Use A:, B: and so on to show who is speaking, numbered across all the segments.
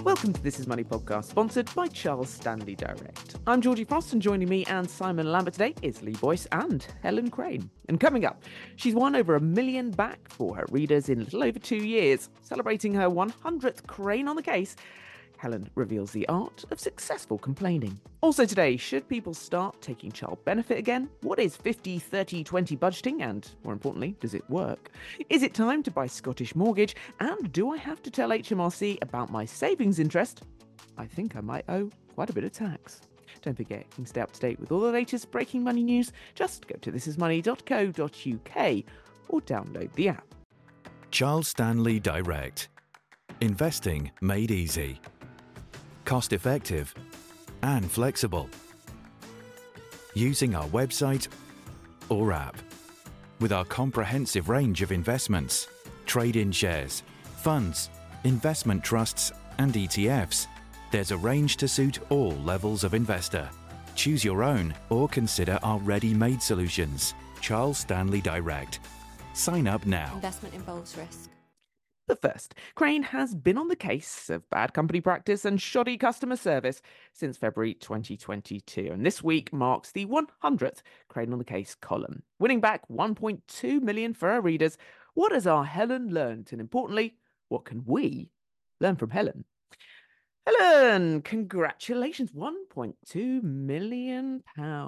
A: Welcome to This Is Money podcast, sponsored by Charles Stanley Direct. I'm Georgie Frost, and joining me and Simon Lambert today is Lee Boyce and Helen Crane. And coming up, she's won over $1 million back for her readers in a little over 2 years. Celebrating her 100th Crane on the Case, Helen reveals the art of successful complaining. Also today, should people start taking child benefit again? What is 50-30-20 budgeting, and more importantly, does it work? Is it time to buy Scottish mortgage? And do I have to tell HMRC about my savings interest? I think I might owe quite a bit of tax. Don't forget, you can stay up to date with all the latest breaking money news. Just go to thisismoney.co.uk or download the app.
B: Charles Stanley Direct. Investing made easy. Cost-effective and flexible. Using our website or app. With our comprehensive range of investments, trade-in shares, funds, investment trusts and ETFs, there's a range to suit all levels of investor. Choose your own or consider our ready-made solutions. Charles Stanley Direct. Sign up now.
C: Investment involves risk.
A: But first, Crane has been on the case of bad company practice and shoddy customer service since February 2022, and this week marks the 100th Crane on the Case column. Winning back $1.2 million for our readers, what has our Helen learned? And importantly, what can we learn from Helen? Helen, congratulations, £1.2 million.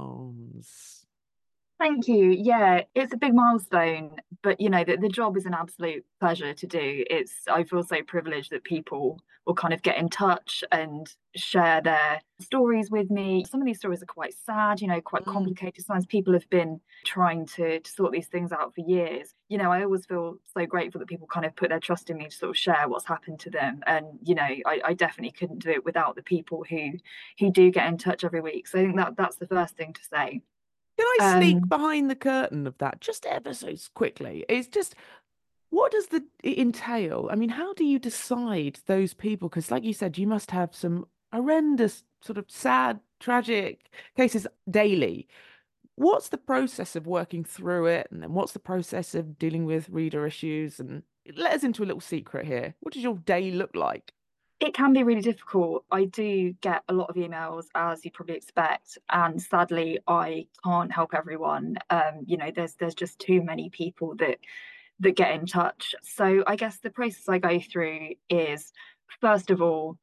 D: Thank you. Yeah, it's a big milestone, but the job is an absolute pleasure to do. I feel so privileged that people will kind of get in touch and share their stories with me. Some of these stories are quite sad, quite complicated. Sometimes people have been trying to sort these things out for years. I always feel so grateful that people kind of put their trust in me to sort of share what's happened to them. And, I definitely couldn't do it without the people who do get in touch every week. So I think that's the first thing to say.
A: Can I sneak behind the curtain of that just ever so quickly? It's just, what does it entail? I mean, how do you decide those people? Because like you said, you must have some horrendous, sort of sad, tragic cases daily. What's the process of working through it? And then what's the process of dealing with reader issues? And let us into a little secret here. What does your day look like?
D: It can be really difficult. I do get a lot of emails, as you probably expect, and sadly, I can't help everyone. There's just too many people that get in touch. So I guess the process I go through is, first of all,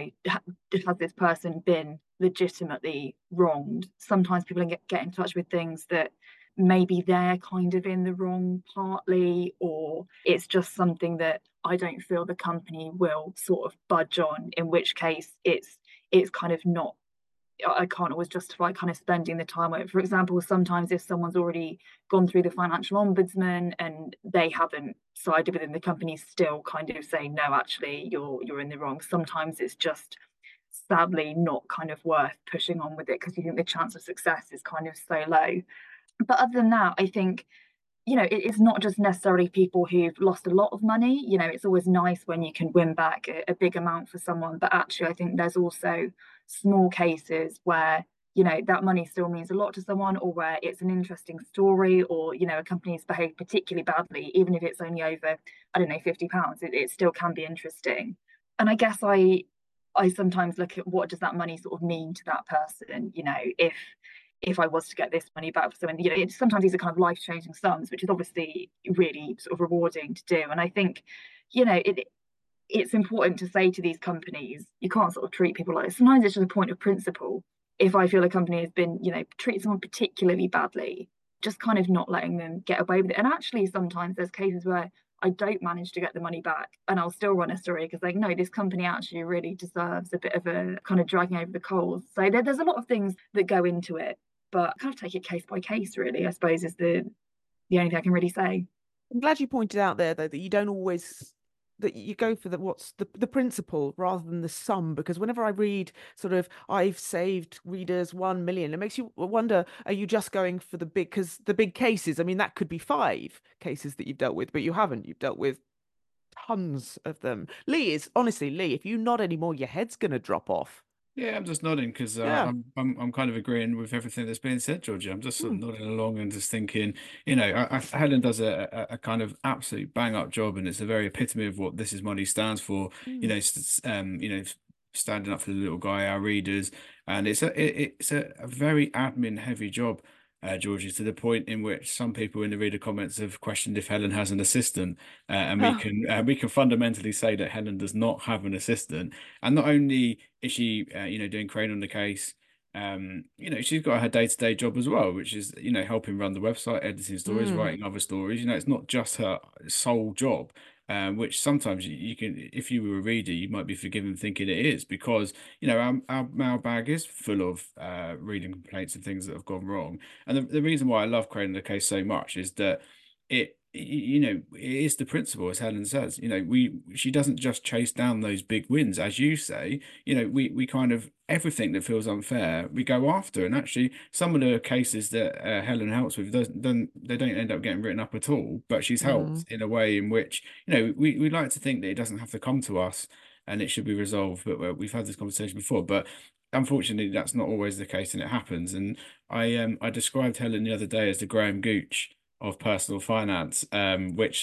D: has this person been legitimately wronged? Sometimes people get in touch with things that maybe they're kind of in the wrong partly, or it's just something that I don't feel the company will sort of budge on, in which case it's kind of not, I can't always justify kind of spending the time on it. For example, sometimes if someone's already gone through the financial ombudsman and they haven't sided within the company, still kind of saying, no, actually, you're in the wrong. Sometimes it's just sadly not kind of worth pushing on with it because you think the chance of success is kind of so low. But other than that, I think, it's not just necessarily people who've lost a lot of money. It's always nice when you can win back a big amount for someone. But actually, I think there's also small cases where, that money still means a lot to someone, or where it's an interesting story, or, a company's behaved particularly badly, even if it's only over, I don't know, £50, it still can be interesting. And I guess I sometimes look at what does that money sort of mean to that person, if I was to get this money back for someone, sometimes these are kind of life-changing sums, which is obviously really sort of rewarding to do. And I think, it's important to say to these companies, you can't sort of treat people like this. Sometimes it's just a point of principle. If I feel a company has been, treated someone particularly badly, just kind of not letting them get away with it. And actually, sometimes there's cases where I don't manage to get the money back and I'll still run a story because no, this company actually really deserves a bit of a kind of dragging over the coals. So there's a lot of things that go into it. But I kind of take it case by case, really, I suppose, is the only thing I can really say.
A: I'm glad you pointed out there, though, that you don't always, that you go for what's the principle rather than the sum, because whenever I read sort of, I've saved readers 1 million, it makes you wonder, are you just going for the big cases? I mean, that could be 5 cases that you've dealt with, but you've dealt with tons of them. Lee, if you nod anymore, your head's going to drop off.
C: Yeah, I'm just nodding because
A: Yeah.
C: I'm kind of agreeing with everything that's being said, Georgia. I'm just sort of
A: Hmm.
C: nodding along and just thinking, Helen does a kind of absolute bang up job, and it's a very epitome of what This Is Money stands for.
A: Hmm.
C: Standing up for the little guy, our readers, and it's a very admin heavy job. Georgie, to the point in which some people in the reader comments have questioned if Helen has an assistant, and we can fundamentally say that Helen does not have an assistant. And not only is she, doing Crane on the case, she's got her day-to-day job as well, which is, helping run the website, editing stories,
A: Hmm.
C: writing other stories. It's not just her sole job, which sometimes you can, if you were a reader, you might be forgiven thinking it is because, our mailbag is full of reading complaints and things that have gone wrong. And the reason why I love Crane on the case so much is that it is the principle, as Helen says. She doesn't just chase down those big wins, as you say. We kind of everything that feels unfair, we go after. And actually, some of the cases that Helen helps with, they don't end up getting written up at all. But she's
A: Hmm.
C: helped in a way in which, we like to think that it doesn't have to come to us and it should be resolved. But we've had this conversation before. But unfortunately, that's not always the case, and it happens. And I described Helen the other day as the Graham Gooch of personal finance, which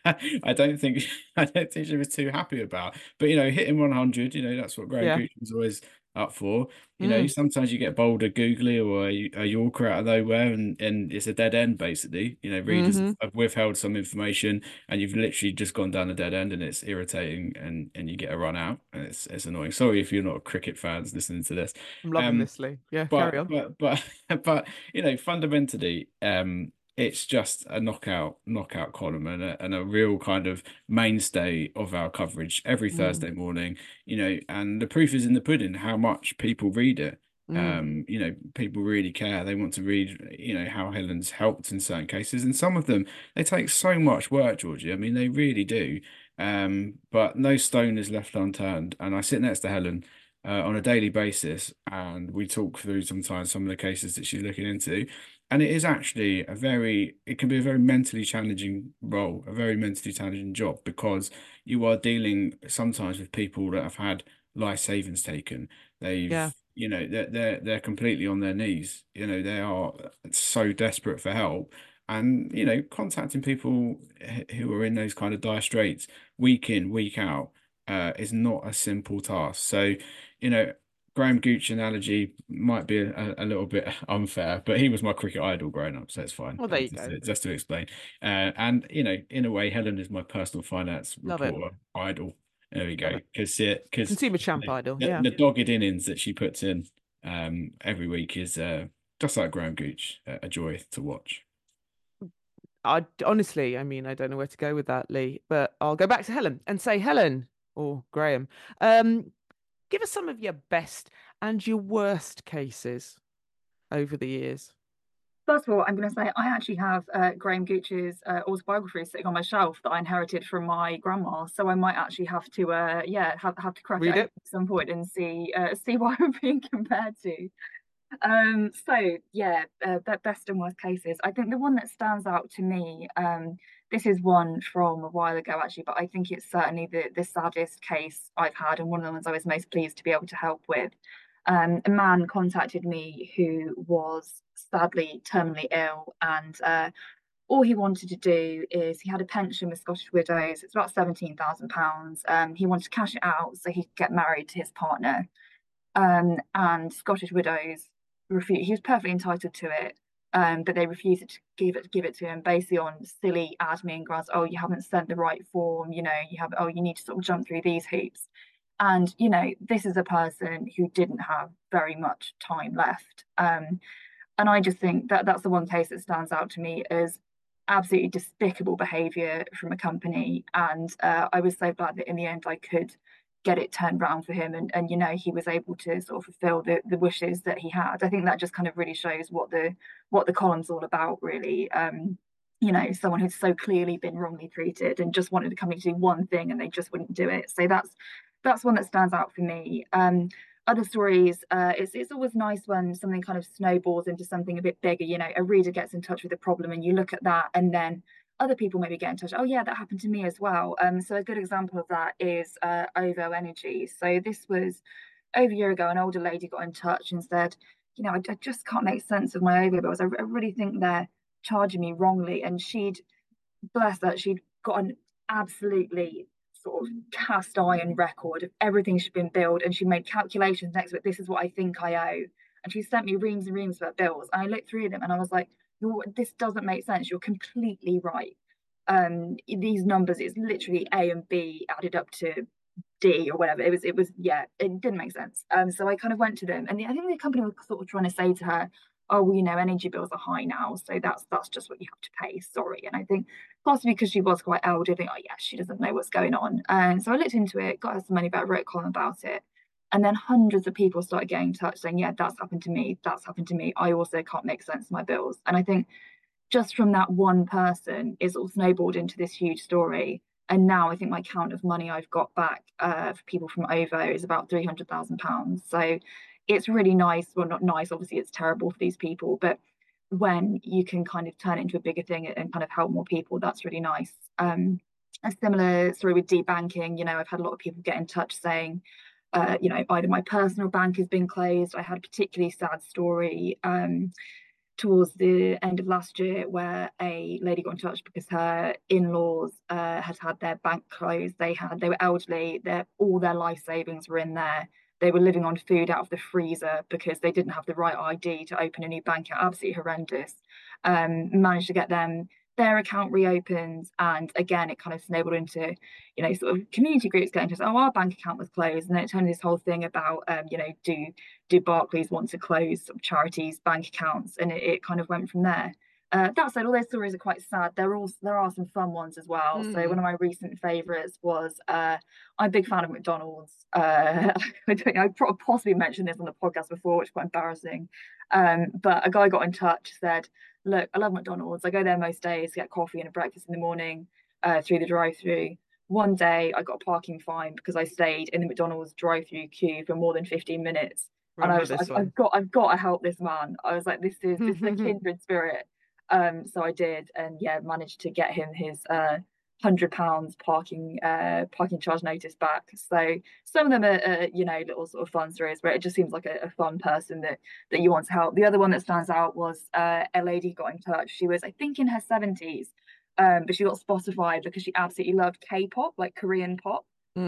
C: I don't think she was too happy about. But hitting 100, that's what Graham
A: Yeah.
C: Gooch was always up for.
A: Hmm.
C: Sometimes you get bowled a googly or a Yorker out of nowhere, and it's a dead end basically. Readers
A: Hmm.
C: have withheld some information, and you've literally just gone down a dead end, and it's irritating, and you get a run out, and it's annoying. Sorry if you're not cricket fans listening to this.
A: I'm loving
C: Um,
A: this, Lee. Yeah, carry
C: but
A: on.
C: but but but fundamentally, it's just a knockout column and a real kind of mainstay of our coverage every
A: Mm.
C: Thursday morning. And the proof is in the pudding how much people read it.
A: Mm.
C: People really care. They want to read, how Helen's helped in certain cases, and some of them they take so much work, Georgie. I mean, they really do. But no stone is left unturned. And I sit next to Helen on a daily basis, and we talk through sometimes some of the cases that she's looking into. And it is actually it can be a very mentally challenging role, a very mentally challenging job, because you are dealing sometimes with people that have had life savings taken.
A: Yeah.
C: They're completely on their knees. They are so desperate for help. And, contacting people who are in those kind of dire straits week in, week out, is not a simple task. So, you know, Graham Gooch analogy might be a little bit unfair, but he was my cricket idol growing up, so it's fine.
A: Well, there you go.
C: Just to explain. And in a way, Helen is my personal finance
A: Love it.
C: reporter idol. There we
A: Love
C: go.
A: it.
C: Because
A: Consumer champ idol.
C: the,
A: Yeah.
C: the dogged innings that she puts in every week is just like Graham Gooch, a joy to watch.
A: I honestly, I mean, I don't know where to go with that, Lee, but I'll go back to Helen and say, Helen or Graham, give us some of your best and your worst cases over the years.
D: First of all, I'm going to say I actually have Graham Gooch's autobiography sitting on my shelf that I inherited from my grandma. So I might actually have to, have to crack it
A: Read
D: open
A: it.
D: at some point and see what I'm being compared to. Best and worst cases. I think the one that stands out to me, this is one from a while ago actually, but I think it's certainly the saddest case I've had and one of the ones I was most pleased to be able to help with. A man contacted me who was sadly terminally ill, and all he wanted to do is he had a pension with Scottish Widows. It's about £17,000. He wanted to cash it out so he could get married to his partner. And Scottish Widows refused. He was perfectly entitled to it, but they refused to give it to him, basically on silly admin grounds. Oh, you haven't sent the right form. You have. Oh, you need to sort of jump through these hoops. And this is a person who didn't have very much time left. And I just think that that's the one case that stands out to me as absolutely despicable behaviour from a company. And I was so glad that in the end I could get it turned around for him, and he was able to sort of fulfill the wishes that he had. I think that just kind of really shows what the column's all about, really. Someone who's so clearly been wrongly treated and just wanted the company to do one thing and they just wouldn't do it. So that's one that stands out for me. Other stories, it's always nice when something kind of snowballs into something a bit bigger. A reader gets in touch with a problem and you look at that, and then other people maybe get in touch. Oh yeah, that happened to me as well. So a good example of that is OVO Energy. So this was over a year ago, an older lady got in touch and said, you know, I just can't make sense of my OVO bills. I really think they're charging me wrongly. And bless her, she'd got an absolutely sort of cast iron record of everything she'd been billed, and she made calculations next to it. This is what I think I owe. And she sent me reams and reams of her bills. And I looked through them and I was like, this doesn't make sense. You're completely right. These numbers, it's literally A and B added up to D or whatever. It was yeah, it didn't make sense. So I kind of went to them, and I think the company was sort of trying to say to her, oh, well, you know, energy bills are high now, so that's just what you have to pay. Sorry. And I think possibly because she was quite elderly, I think, oh yeah, she doesn't know what's going on. And so I looked into it, got her some money back, wrote a column about it. And then hundreds of people started getting in touch saying, yeah, that's happened to me. That's happened to me. I also can't make sense of my bills. And I think just from that one person, it's all snowballed into this huge story. And now I think my count of money I've got back for people from OVO is about £300,000. So it's really nice. Well, not nice, obviously, it's terrible for these people, but when you can kind of turn it into a bigger thing and kind of help more people, that's really nice. A similar story with debanking, you know, I've had a lot of people get in touch saying, you know, either my personal bank has been closed. I had a particularly sad story towards the end of last year where a lady got in touch because her in-laws had had their bank closed. They were elderly, all their life savings were in there. They were living on food out of the freezer because they didn't have the right ID to open a new bank account. Absolutely horrendous. Managed to get their account reopened, and again it kind of snowballed into, you know, sort of community groups getting to, oh, our bank account was closed, and then it turned this whole thing about you know, do Barclays want to close sort of charities bank accounts, and it kind of went from there. That said, all those stories are quite sad. There are some fun ones as well. So one of my recent favourites was I'm a big fan of McDonald's. I don't know, I possibly mentioned this on the podcast before, which is quite embarrassing. But a guy got in touch, said, look, I love McDonald's. I go there most days to get coffee and a breakfast in the morning through the drive-through. One day I got a parking fine because I stayed in the McDonald's drive-through queue for more than 15 minutes. And I was like, I've got to help this man. I was like, this is a kindred spirit. So I did, and yeah, managed to get him his £100 parking charge notice back. So some of them are you know, little sort of fun stories where it just seems like a fun person that you want to help. The other one that stands out was a lady got in touch. She was, I think, in her 70s, but she got Spotify because she absolutely loved K-pop, like Korean pop.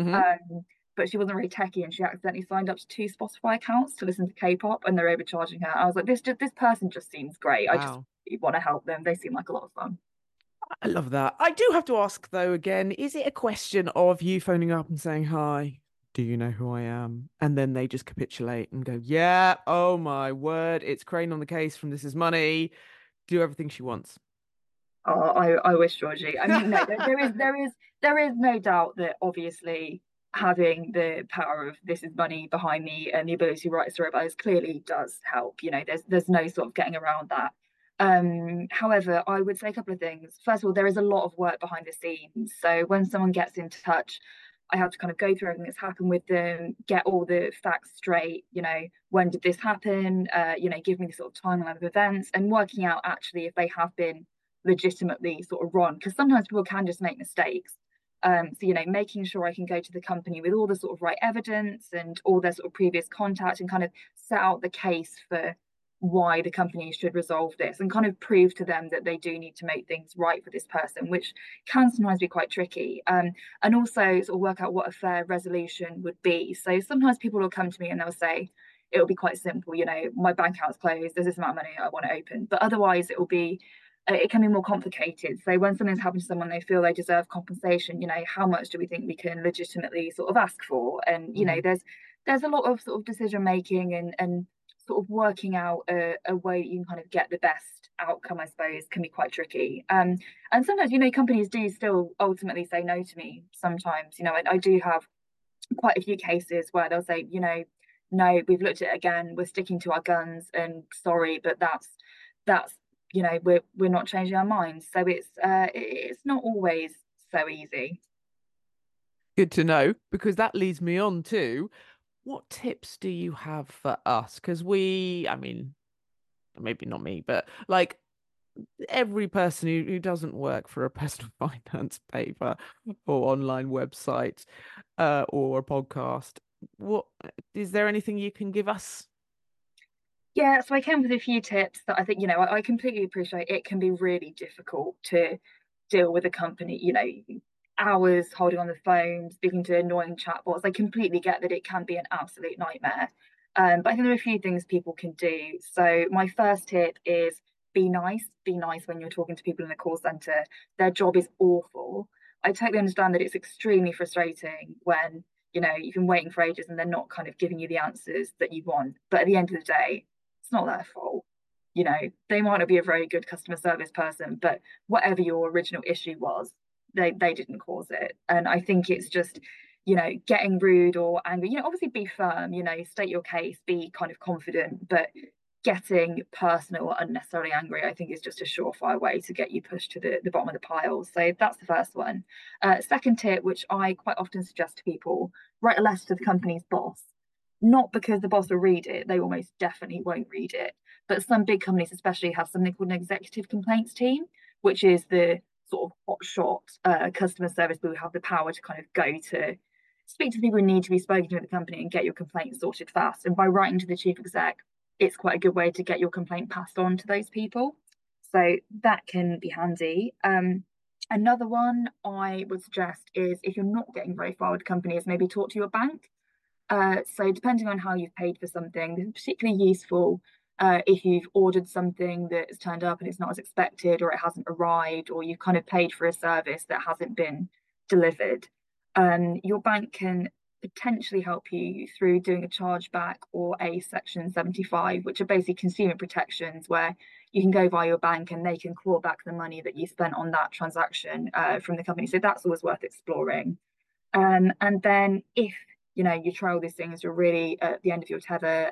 D: But she wasn't really techie, and she accidentally signed up to 2 Spotify accounts to listen to K-pop, and they're overcharging her. I was like, this person just seems great. Wow. I just want to help them. They seem like a lot of fun.
A: I love that. I do have to ask though, again, is it a question of you phoning up and saying, hi, do you know who I am? And then they just capitulate and go, yeah, oh my word, it's Crane on the case from This Is Money. Do everything she wants.
D: Oh, I wish, Georgie. I mean, no, there is no doubt that obviously having the power of This Is Money behind me and the ability to write a story about this clearly does help. You know, there's no sort of getting around that. However, I would say a couple of things. First of all, there is a lot of work behind the scenes. So when someone gets in touch, I have to kind of go through everything that's happened with them, get all the facts straight. You know, when did this happen? You know, give me the sort of timeline of events, and working out actually if they have been legitimately sort of wrong, because sometimes people can just make mistakes. So, you know, making sure I can go to the company with all the sort of right evidence and all their sort of previous contact and kind of set out the case for why the company should resolve this, and kind of prove to them that they do need to make things right for this person, which can sometimes be quite tricky. And also sort of work out what a fair resolution would be. So sometimes people will come to me and they'll say, it'll be quite simple, you know, my bank account's closed, there's this amount of money I want to open. But otherwise it can be more complicated. So when something's happened to someone, they feel they deserve compensation, you know, how much do we think we can legitimately sort of ask for? And, you know, there's a lot of sort of decision making and sort of working out a way you can kind of get the best outcome, I suppose, can be quite tricky. And sometimes, you know, companies do still ultimately say no to me sometimes. You know, I do have quite a few cases where they'll say, you know, no, we've looked at it again, we're sticking to our guns, and sorry, but that's you know, we're not changing our minds. So it's not always so easy.
A: Good to know, because that leads me on to, what tips do you have for us? Because I mean, maybe not me, but like every person who doesn't work for a personal finance paper or online website or a podcast What is there anything you can give us?
D: Yeah, so I came with a few tips that I think, I completely appreciate it can be really difficult to deal with a company, hours holding on the phone, speaking to annoying chatbots. I completely get that it can be an absolute nightmare. But I think there are a few things people can do. So my first tip is be nice. Be nice when you're talking to people in a call center. Their job is awful. I totally understand that it's extremely frustrating when, you've been waiting for ages and they're not kind of giving you the answers that you want. But at the end of the day, it's not their fault. They might not be a very good customer service person, but whatever your original issue was, they didn't cause it. And I think it's just, getting rude or angry, obviously be firm, state your case, be kind of confident, but getting personal or unnecessarily angry, I think is just a surefire way to get you pushed to the bottom of the pile. So that's the first one. Second tip, which I quite often suggest to people, write a letter to the company's boss. Not because the boss will read it, they almost definitely won't read it. But some big companies, especially, have something called an executive complaints team, which is the sort of hotshot customer service who have the power to kind of go to speak to people who need to be spoken to at the company and get your complaint sorted fast. And by writing to the chief exec, it's quite a good way to get your complaint passed on to those people. So that can be handy. Another one I would suggest is if you're not getting very far with companies, maybe talk to your bank. So depending on how you've paid for something, this is particularly useful if you've ordered something that's turned up and it's not as expected, or it hasn't arrived, or you've kind of paid for a service that hasn't been delivered. Your bank can potentially help you through doing a chargeback or a Section 75, which are basically consumer protections where you can go via your bank and they can claw back the money that you spent on that transaction from the company. So that's always worth exploring. And then if you try all these things, you're really at the end of your tether,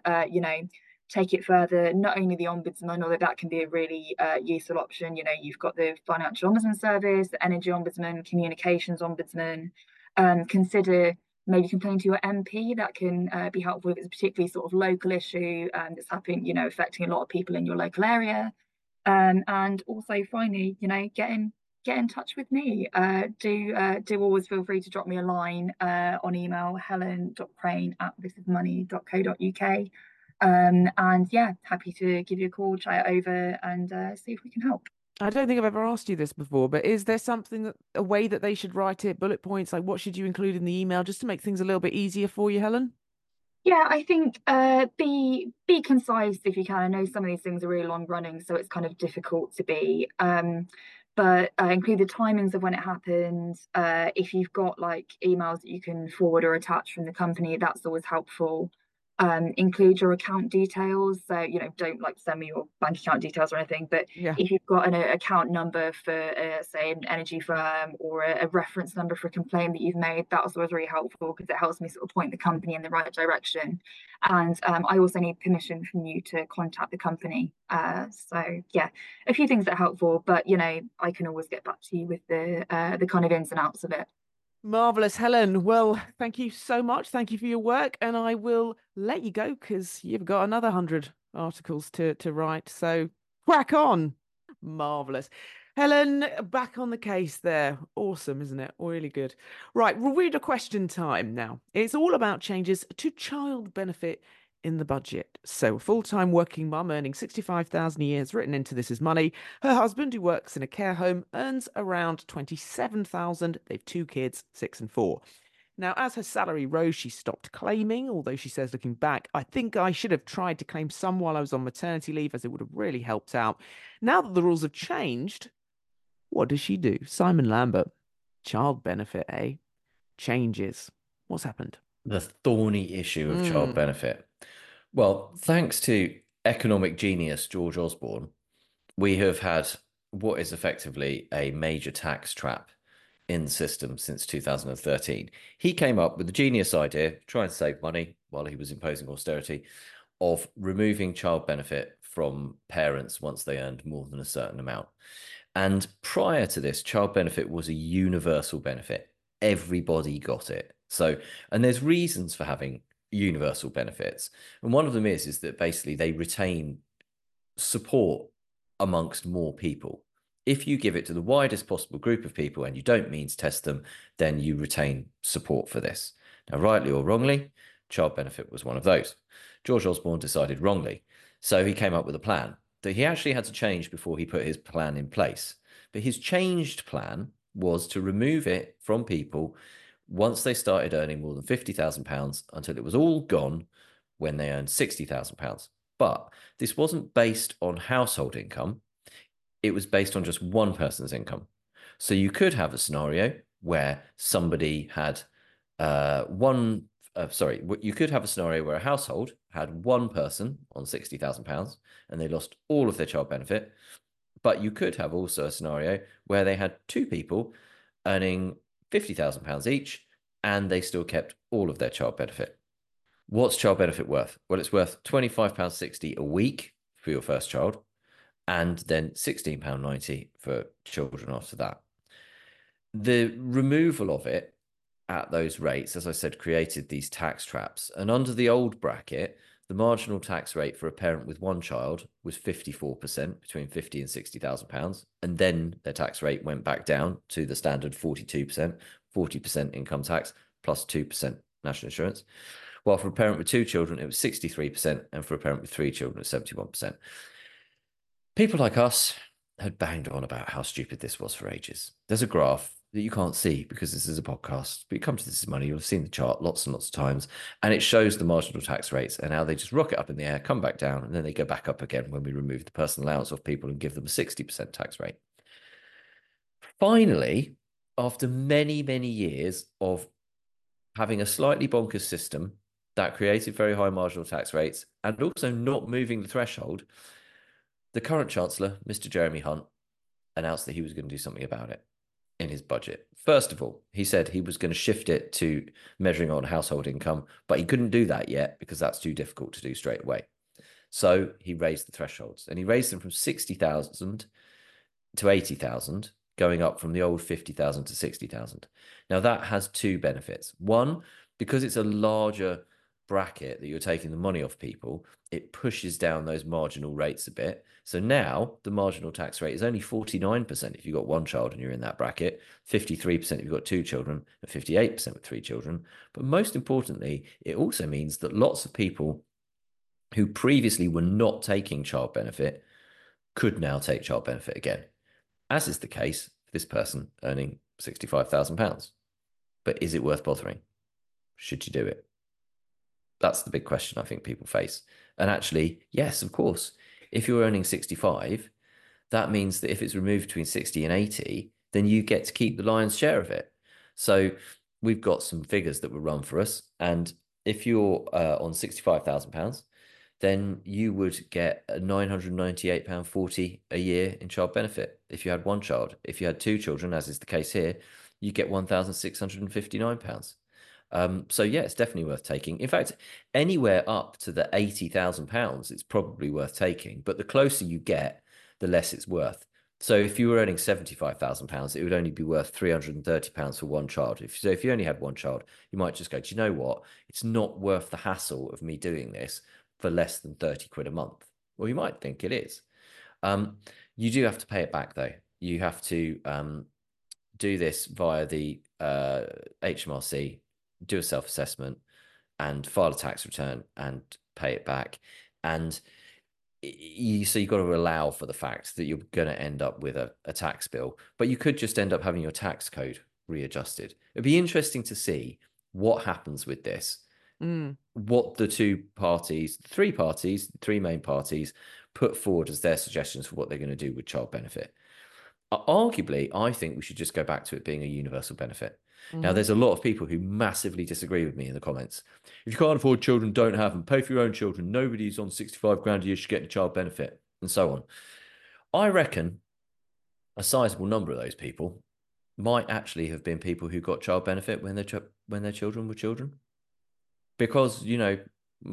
D: take it further. Not only the ombudsman, although that can be a really useful option. You've got the Financial Ombudsman Service, the Energy Ombudsman, Communications Ombudsman. Consider maybe complaining to your MP. That can be helpful if it's a particularly sort of local issue that's happening, affecting a lot of people in your local area. And also, finally, get in touch with me. Do always feel free to drop me a line on email, helen.crane@thisismoney.co.uk. And yeah, happy to give you a call, chat it over, and see if we can help.
A: I don't think I've ever asked you this before, but is there a way that they should write it, bullet points, like what should you include in the email just to make things a little bit easier for you, Helen?
D: Yeah, I think be concise if you can. I know some of these things are really long running, so it's kind of difficult to be. But include the timings of when it happens. If you've got like emails that you can forward or attach from the company, that's always helpful. Include your account details. So, don't like send me your bank account details or anything, but
A: Yeah.
D: if you've got an account number for, say, an energy firm, or a reference number for a complaint that you've made, that's always really helpful because it helps me sort of point the company in the right direction. And I also need permission from you to contact the company. So yeah, a few things that are helpful, but I can always get back to you with the kind of ins and outs of it.
A: Marvelous, Helen. Well, thank you so much. Thank you for your work, and I will let you go because you've got another 100 articles to write. So crack on. Marvelous. Helen, back on the case there. Awesome, isn't it? Really good. Right, we'll read a question time now. It's all about changes to child benefit in the budget. So, a full-time working mum earning 65,000 a year has written into This Is Money. Her husband, who works in a care home, earns around 27,000. They've 2 kids, 6 and 4. Now, as her salary rose, she stopped claiming, although she says, looking back, I think I should have tried to claim some while I was on maternity leave, as it would have really helped out. Now that the rules have changed, what does she do? Simon Lambert, child benefit, eh? Changes. What's happened?
E: The thorny issue of child benefit. Well, thanks to economic genius George Osborne, we have had what is effectively a major tax trap in the system since 2013. He came up with the genius idea, trying to save money while he was imposing austerity, of removing child benefit from parents once they earned more than a certain amount. And prior to this, child benefit was a universal benefit. Everybody got it. So, and there's reasons for having universal benefits. And one of them is that basically they retain support amongst more people. If you give it to the widest possible group of people and you don't means test them, then you retain support for this. Now, rightly or wrongly, child benefit was one of those. George Osborne decided wrongly. So he came up with a plan that he actually had to change before he put his plan in place. But his changed plan was to remove it from people once they started earning more than £50,000 until it was all gone when they earned £60,000. But this wasn't based on household income. It was based on just one person's income. So you could have a scenario where somebody had you could have a scenario where a household had one person on £60,000 and they lost all of their child benefit. But you could have also a scenario where they had two people earning £50,000 each and they still kept all of their child benefit. What's child benefit worth? Well, it's worth £25.60 a week for your first child and then £16.90 for children after that. The removal of it at those rates, as I said, created these tax traps. And under the old bracket, the marginal tax rate for a parent with one child was 54%, between £50,000 and £60,000. And then their tax rate went back down to the standard 42%, 40% income tax plus 2% national insurance. While for a parent with two children, it was 63%. And for a parent with three children, it was 71%. People like us had banged on about how stupid this was for ages. There's a graph that you can't see because this is a podcast, but you come to This Is Money, you'll have seen the chart lots and lots of times, and it shows the marginal tax rates and how they just rocket up in the air, come back down, and then they go back up again when we remove the personal allowance off people and give them a 60% tax rate. Finally, after many, many years of having a slightly bonkers system that created very high marginal tax rates and also not moving the threshold, the current Chancellor, Mr. Jeremy Hunt, announced that he was going to do something about it in his budget. First of all, he said he was going to shift it to measuring on household income, but he couldn't do that yet because that's too difficult to do straight away. So he raised the thresholds, and he raised them from 60,000 to 80,000, going up from the old 50,000 to 60,000. Now that has two benefits. One, because it's a larger bracket that you're taking the money off people, it pushes down those marginal rates a bit. So now the marginal tax rate is only 49% if you've got one child and you're in that bracket, 53% if you've got two children, and 58% with three children. But most importantly, it also means that lots of people who previously were not taking child benefit could now take child benefit again, as is the case for this person earning £65,000. But is it worth bothering? Should you do it? That's the big question I think people face. And actually, yes, of course, if you're earning 65, that means that if it's removed between 60 and 80, then you get to keep the lion's share of it. So we've got some figures that were run for us. And if you're on £65,000, then you would get £998.40 a year in child benefit if you had one child. If you had two children, as is the case here, you get £1,659. So yeah, it's definitely worth taking. In fact, anywhere up to the £80,000, it's probably worth taking. But the closer you get, the less it's worth. So if you were earning £75,000, it would only be worth £330 for one child. So if you only had one child, you might just go, do you know what? It's not worth the hassle of me doing this for less than 30 quid a month. Well, you might think it is. You do have to pay it back, though. You have to do this via the HMRC, do a self-assessment and file a tax return and pay it back. And so you've got to allow for the fact that you're going to end up with a tax bill, but you could just end up having your tax code readjusted. It'd be interesting to see what happens with this, what the three main parties put forward as their suggestions for what they're going to do with child benefit. Arguably, I think we should just go back to it being a universal benefit. Now, there's a lot of people who massively disagree with me in the comments. If you can't afford children, don't have them. Pay for your own children. Nobody who's on 65 grand a year should get a child benefit, and so on. I reckon a sizable number of those people might actually have been people who got child benefit when their children were children. Because, you know,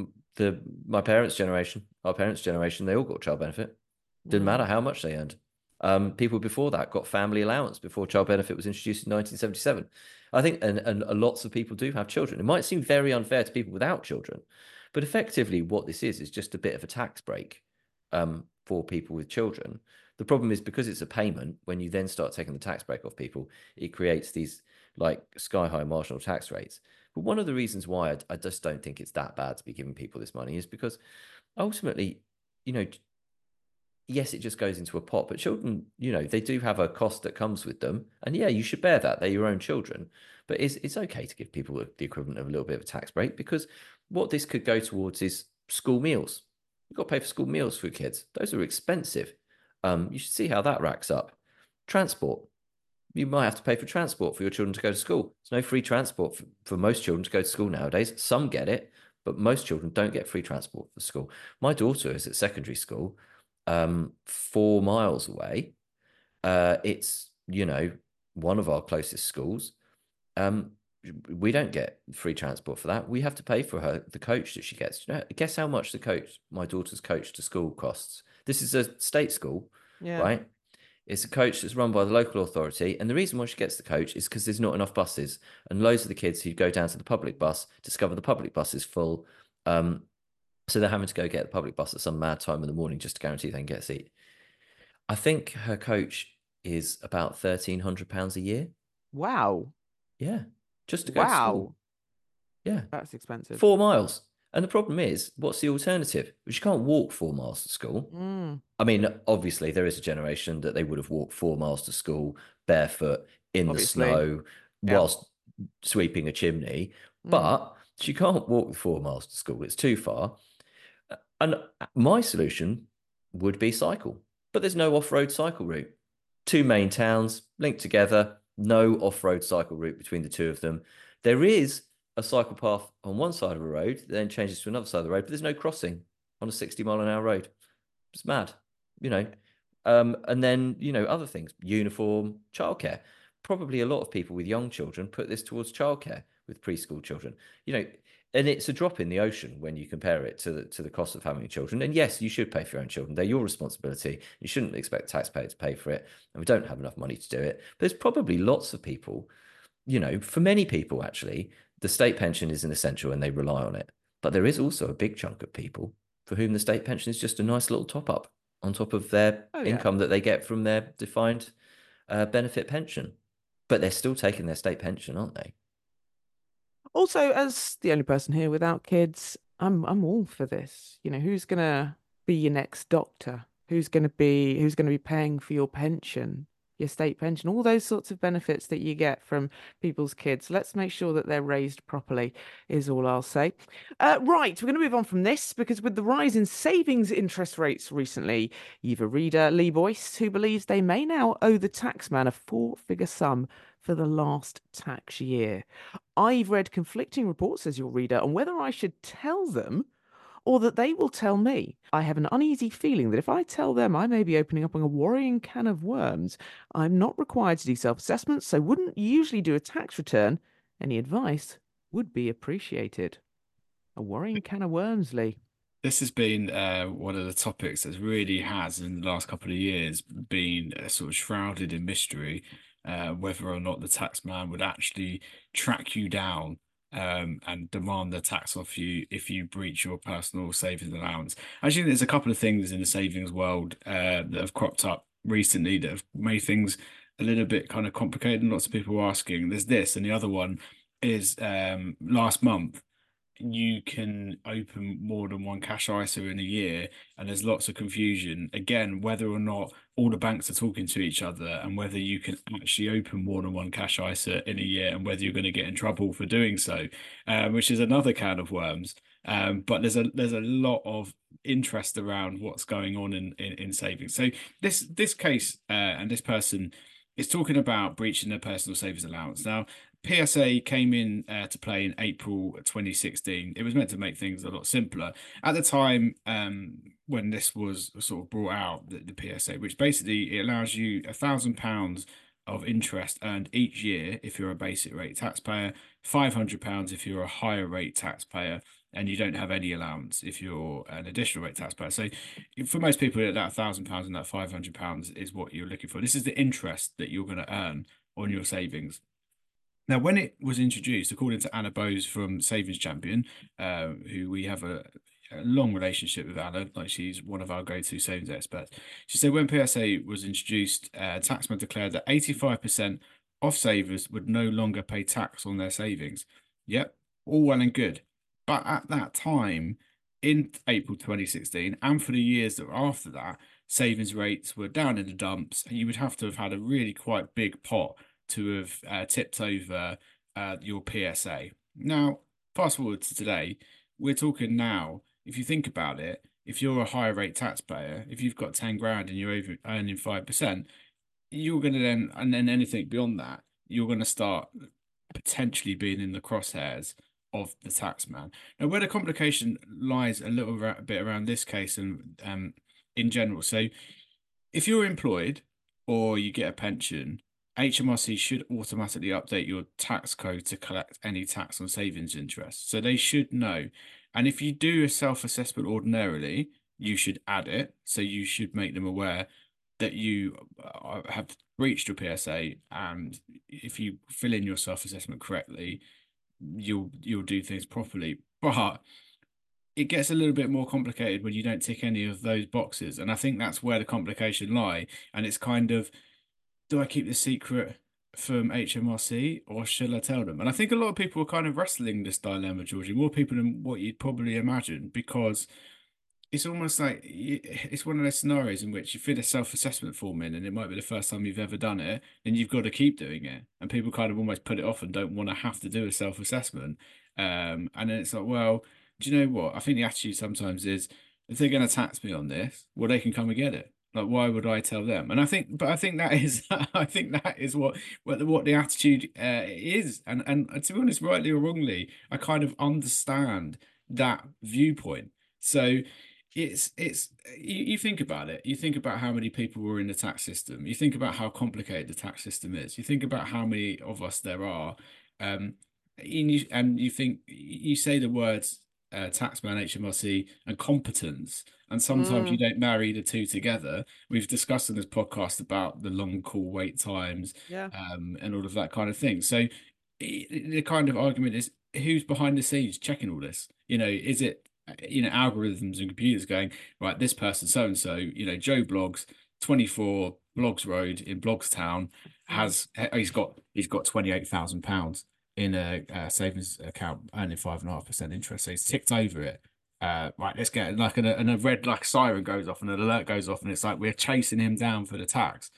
E: my parents' generation, our parents' generation, they all got child benefit. Didn't matter how much they earned. People before that got family allowance before child benefit was introduced in 1977. I think, and lots of people do have children. It might seem very unfair to people without children, but effectively what this is just a bit of a tax break for people with children. The problem is because it's a payment, when you then start taking the tax break off people, it creates these like sky high marginal tax rates. But one of the reasons why I just don't think it's that bad to be giving people this money is because ultimately, you know, yes, it just goes into a pot, but children, you know, they do have a cost that comes with them. And yeah, you should bear that. They're your own children. But it's okay to give people the equivalent of a little bit of a tax break, because what this could go towards is school meals. You've got to pay for school meals for kids. Those are expensive. You should see how that racks up. Transport. You might have to pay for transport for your children to go to school. There's no free transport for most children to go to school nowadays. Some get it, but most children don't get free transport for school. My daughter is at secondary school, 4 miles away. It's, you know, one of our closest schools. We don't get free transport for that. We have to pay for the coach that she gets. You know, guess how much my daughter's coach to school costs? This is a state school, right? It's a coach that's run by the local authority. And the reason why she gets the coach is because there's not enough buses. And loads of the kids who go down to the public bus discover the public bus is full. So they're having to go get the public bus at some mad time in the morning just to guarantee they can get a seat. I think her coach is about £1,300 a year.
A: Wow.
E: Yeah. Just to go to school. Yeah.
A: That's expensive.
E: 4 miles. And the problem is, what's the alternative? Well, she can't walk 4 miles to school. I mean, obviously, there is a generation that they would have walked 4 miles to school barefoot in the snow whilst sweeping a chimney. But she can't walk 4 miles to school. It's too far. And my solution would be cycle. But there's no off-road cycle route. 2 main towns linked together, no off-road cycle route between the two of them. There is a cycle path on one side of a road, then changes to another side of the road, but there's no crossing on a 60-mile-an-hour road. It's mad, you know. And then, you know, other things, uniform, childcare. Probably a lot of people with young children put this towards childcare with preschool children, you know, and it's a drop in the ocean when you compare it to the cost of having children. And yes, you should pay for your own children. They're your responsibility. You shouldn't expect taxpayers to pay for it. And we don't have enough money to do it. But there's probably lots of people, you know, for many people, actually, the state pension is an essential and they rely on it. But there is also a big chunk of people for whom the state pension is just a nice little top up on top of their income that they get from their defined benefit pension. But they're still taking their state pension, aren't they?
A: Also, as the only person here without kids, I'm all for this. You know, who's gonna be your next doctor? Who's gonna be paying for your pension, your state pension, all those sorts of benefits that you get from people's kids? Let's make sure that they're raised properly, is all I'll say. Right, we're going to move on from this, because with the rise in savings interest rates recently, you've a reader, Lee Boyce, who believes they may now owe the taxman a 4-figure sum for the last tax year. I've read conflicting reports, as your reader, on whether I should tell them or that they will tell me. I have an uneasy feeling that if I tell them, I may be opening up a worrying can of worms. I'm not required to do self-assessments, so wouldn't usually do a tax return. Any advice would be appreciated. A worrying can of worms, Lee.
C: This has been one of the topics that really has, in the last couple of years, been sort of shrouded in mystery, whether or not the taxman would actually track you down and demand the tax off you if you breach your personal savings allowance. Actually, there's a couple of things in the savings world that have cropped up recently that have made things a little bit kind of complicated, and lots of people are asking. There's this, and the other one is last month, you can open more than one cash ISA in a year, and there's lots of confusion again whether or not all the banks are talking to each other, and whether you can actually open more than one cash ISA in a year, and whether you're going to get in trouble for doing so, which is another can of worms. But there's a lot of interest around what's going on in savings. So this case and this person is talking about breaching their personal savings allowance. Now, PSA came in to play in April 2016. It was meant to make things a lot simpler. At the time, when this was sort of brought out, the PSA, which basically it allows you £1,000 of interest earned each year if you're a basic rate taxpayer, £500 if you're a higher rate taxpayer, and you don't have any allowance if you're an additional rate taxpayer. So for most people, that £1,000 and that £500 is what you're looking for. This is the interest that you're going to earn on your savings. Now, when it was introduced, according to Anna Bowes from Savings Champion, who we have a long relationship with Anna, like she's one of our go-to savings experts, she said when PSA was introduced, taxman declared that 85% of savers would no longer pay tax on their savings. Yep, all well and good. But at that time, in April 2016, and for the years that were after that, savings rates were down in the dumps, and you would have to have had a really quite big pot to have tipped over your PSA. Now, fast forward to today, we're talking now, if you think about it, if you're a higher rate taxpayer, if you've got 10 grand and you're over earning 5%, you're going to then, and then anything beyond that, you're going to start potentially being in the crosshairs of the taxman. Now, where the complication lies a little bit around this case and in general. So if you're employed or you get a pension, HMRC should automatically update your tax code to collect any tax on savings interest. So they should know. And if you do a self-assessment ordinarily, you should add it. So you should make them aware that you have breached your PSA, and if you fill in your self-assessment correctly, you'll do things properly. But it gets a little bit more complicated when you don't tick any of those boxes, and I think that's where the complication lie. And it's kind of, do I keep the secret from HMRC or shall I tell them? And I think a lot of people are kind of wrestling this dilemma, Georgie, more people than what you'd probably imagine, because it's almost like it's one of those scenarios in which you fill a self-assessment form in and it might be the first time you've ever done it, and you've got to keep doing it. And people kind of almost put it off and don't want to have to do a self-assessment. And then it's like, well, do you know what? I think the attitude sometimes is, if they're going to tax me on this, well, they can come and get it. Like, why would I tell them? And I think that is, I think that is what the attitude is. And to be honest, rightly or wrongly, I kind of understand that viewpoint. So it's you think about it. You think about how many people were in the tax system. You think about how complicated the tax system is. You think about how many of us there are. And you think, you say the words taxman, HMRC, and competence, and sometimes you don't marry the two together. We've discussed in this podcast about the long call wait times, and all of that kind of thing. So the kind of argument is, who's behind the scenes checking all this? Is it algorithms and computers going, right, this person so and so, Joe Blogs, 24 Blogs Road in Blogstown, he's got £28,000 in a savings account earning 5.5% interest. So he's ticked over it. Right, let's get it. And a red siren goes off and an alert goes off, and it's like we're chasing him down for the tax.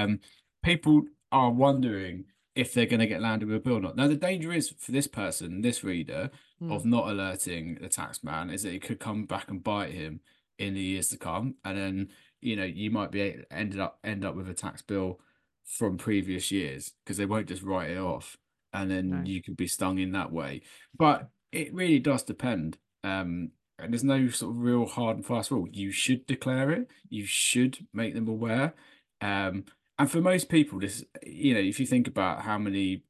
C: People are wondering if they're going to get landed with a bill or not. Now, the danger is for this person, this reader, of not alerting the taxman, is that it could come back and bite him in the years to come. And then, you might be end up with a tax bill from previous years, because they won't just write it off. And then you could be stung in that way. But it really does depend. And there's no sort of real hard and fast rule. You should declare it. You should make them aware. And for most people, this, if you think about how many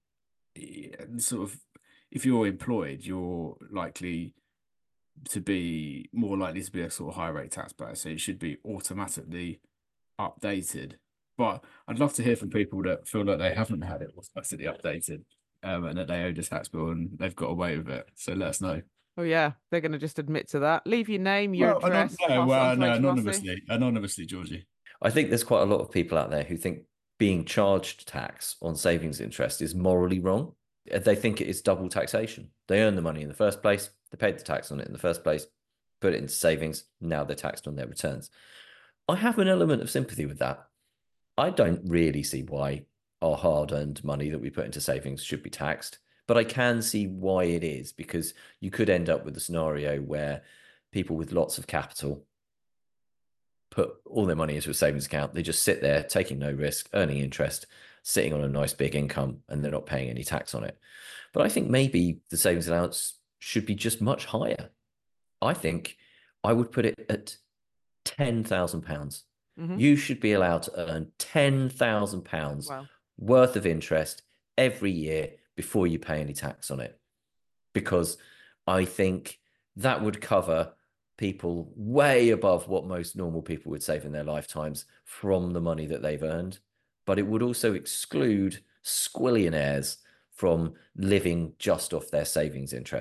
C: if you're employed, you're more likely to be a sort of high rate taxpayer. So it should be automatically updated. But I'd love to hear from people that feel like they haven't had it automatically updated, and that they owed a tax bill and they've got away with it. So let us know.
A: Oh yeah, they're going to just admit to that. Leave your name, your address.
C: Anonymously, Georgie.
E: I think there's quite a lot of people out there who think being charged tax on savings interest is morally wrong. They think it is double taxation. They earn the money in the first place, they paid the tax on it in the first place, put it into savings, now they're taxed on their returns. I have an element of sympathy with that. I don't really see why our hard-earned money that we put into savings should be taxed, but I can see why it is, because you could end up with a scenario where people with lots of capital put all their money into a savings account. They just sit there taking no risk, earning interest, sitting on a nice big income, and they're not paying any tax on it. But I think maybe the savings allowance should be just much higher. I think I would put it at £10,000. You should be allowed to earn £10,000 worth of interest every year before you pay any tax on it, because I think that would cover people way above what most normal people would save in their lifetimes from the money that they've earned. But it would also exclude squillionaires from living just off their savings interest.